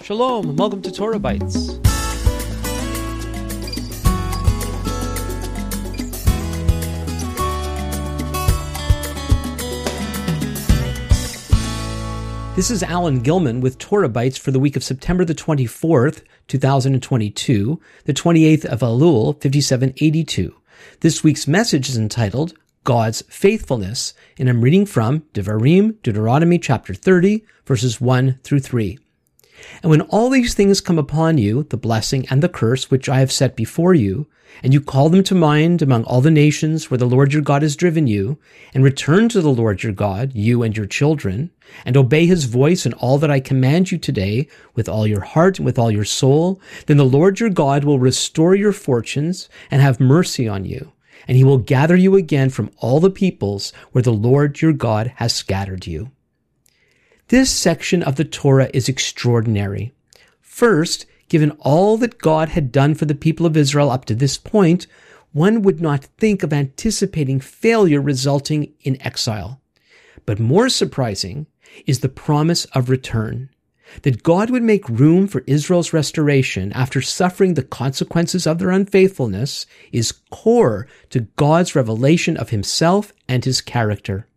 Shalom, and welcome to Torah Bites. This is Alan Gilman with Torah Bites for the week of September the 24th, 2022, the 28th of Elul, 5782. This week's message is entitled God's Faithfulness, and I'm reading from Devarim, Deuteronomy chapter 30, verses 1 through 3. And when all these things come upon you, the blessing and the curse which I have set before you, and you call them to mind among all the nations where the Lord your God has driven you, and return to the Lord your God, you and your children, and obey his voice in all that I command you today, with all your heart and with all your soul, then the Lord your God will restore your fortunes and have mercy on you, and he will gather you again from all the peoples where the Lord your God has scattered you. This section of the Torah is extraordinary. First, given all that God had done for the people of Israel up to this point, one would not think of anticipating failure resulting in exile. But more surprising is the promise of return, that God would make room for Israel's restoration after suffering the consequences of their unfaithfulness is core to God's revelation of himself and his character.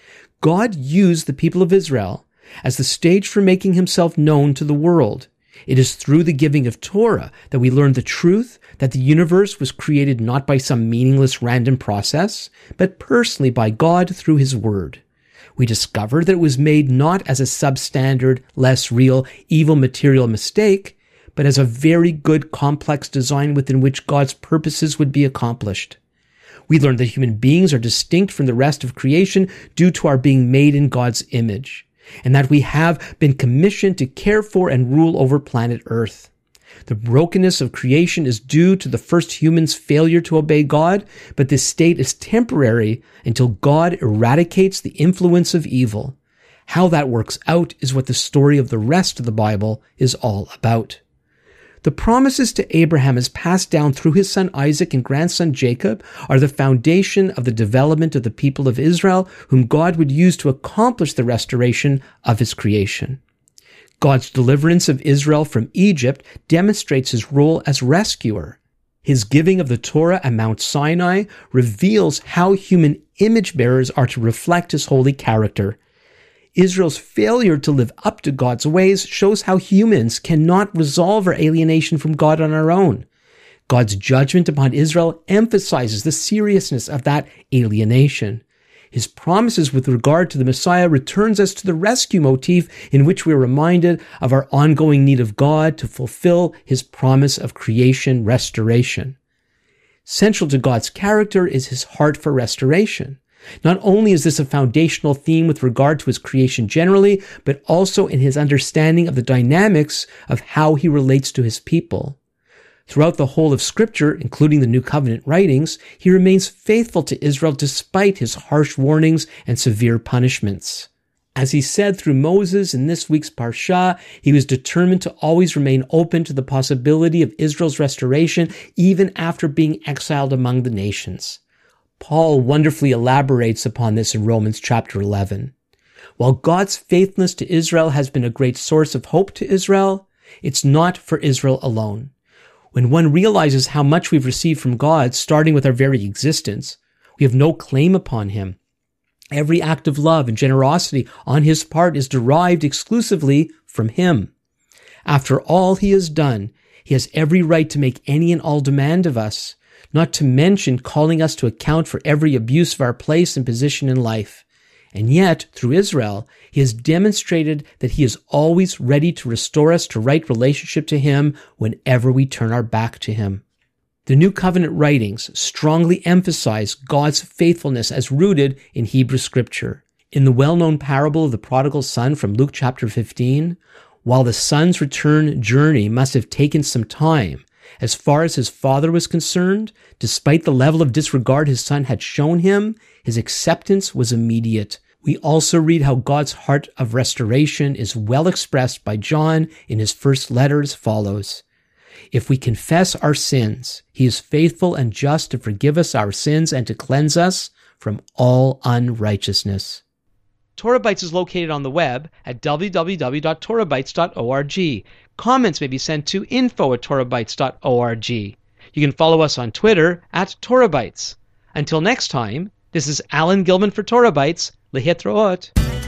God used the people of Israel as the stage for making himself known to the world. It is through the giving of Torah that we learn the truth that the universe was created not by some meaningless random process, but personally by God through his word. We discover that it was made not as a substandard, less real, evil material mistake, but as a very good complex design within which God's purposes would be accomplished. We learn that human beings are distinct from the rest of creation due to our being made in God's image, and that we have been commissioned to care for and rule over planet Earth. The brokenness of creation is due to the first human's failure to obey God, but this state is temporary until God eradicates the influence of evil. How that works out is what the story of the rest of the Bible is all about. The promises to Abraham as passed down through his son Isaac and grandson Jacob are the foundation of the development of the people of Israel, whom God would use to accomplish the restoration of his creation. God's deliverance of Israel from Egypt demonstrates his role as rescuer. His giving of the Torah at Mount Sinai reveals how human image bearers are to reflect his holy character. Israel's failure to live up to God's ways shows how humans cannot resolve our alienation from God on our own. God's judgment upon Israel emphasizes the seriousness of that alienation. His promises with regard to the Messiah returns us to the rescue motif in which we are reminded of our ongoing need of God to fulfill his promise of creation restoration. Central to God's character is his heart for restoration. Not only is this a foundational theme with regard to his creation generally, but also in his understanding of the dynamics of how he relates to his people. Throughout the whole of Scripture, including the New Covenant writings, he remains faithful to Israel despite his harsh warnings and severe punishments. As he said through Moses in this week's Parsha, he was determined to always remain open to the possibility of Israel's restoration even after being exiled among the nations. Paul wonderfully elaborates upon this in Romans chapter 11. While God's faithfulness to Israel has been a great source of hope to Israel, it's not for Israel alone. When one realizes how much we've received from God, starting with our very existence, we have no claim upon him. Every act of love and generosity on his part is derived exclusively from him. After all he has done, he has every right to make any and all demand of us, not to mention calling us to account for every abuse of our place and position in life. And yet, through Israel, he has demonstrated that he is always ready to restore us to right relationship to him whenever we turn our back to him. The New Covenant writings strongly emphasize God's faithfulness as rooted in Hebrew Scripture. In the well-known parable of the prodigal son from Luke chapter 15, while the son's return journey must have taken some time, as far as his father was concerned, despite the level of disregard his son had shown him, his acceptance was immediate. We also read how God's heart of restoration is well expressed by John in his first letter as follows. If we confess our sins, he is faithful and just to forgive us our sins and to cleanse us from all unrighteousness. Torah Bytes is located on the web at www.torahbytes.org. Comments may be sent to info@torahbytes.org. You can follow us on Twitter at Torah Bytes. Until next time, this is Alan Gilman for Torah Bytes. Lehitraot.